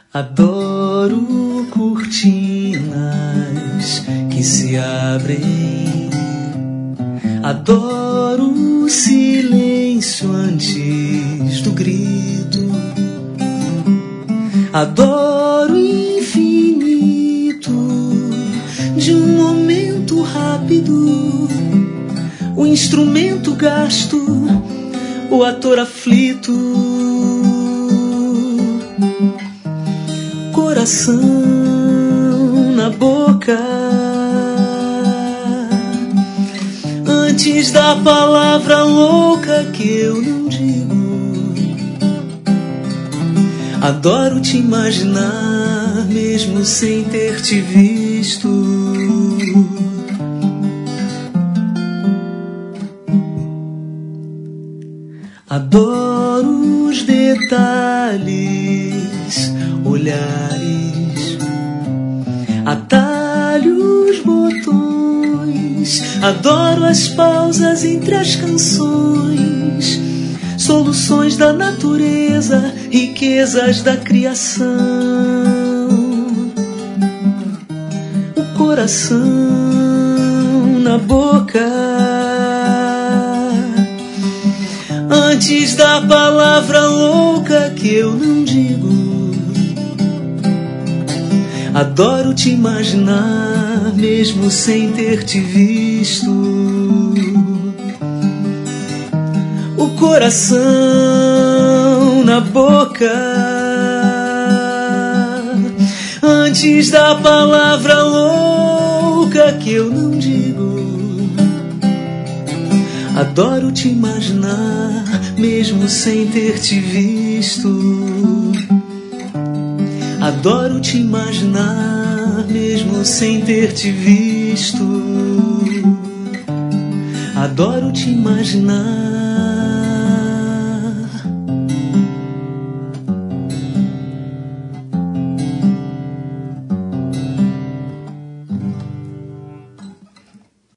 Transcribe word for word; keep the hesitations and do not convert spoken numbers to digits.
Adoro cortinas que se abrem. Adoro o silêncio antes do grito. Adoro o infinito de um momento rápido. O instrumento gasto, o ator aflito. Coração na boca antes da palavra louca que eu não digo. Adoro te imaginar mesmo sem ter te visto. Adoro os detalhes, olhares, atalhos, botões. Adoro as pausas entre as canções, soluções da natureza, riquezas da criação. O coração na boca antes da palavra louca que eu não digo. Adoro te imaginar mesmo sem ter te visto. O coração na boca antes da palavra louca que eu não digo. Adoro te imaginar mesmo sem ter te visto. Adoro te imaginar mesmo sem ter te visto. Adoro te imaginar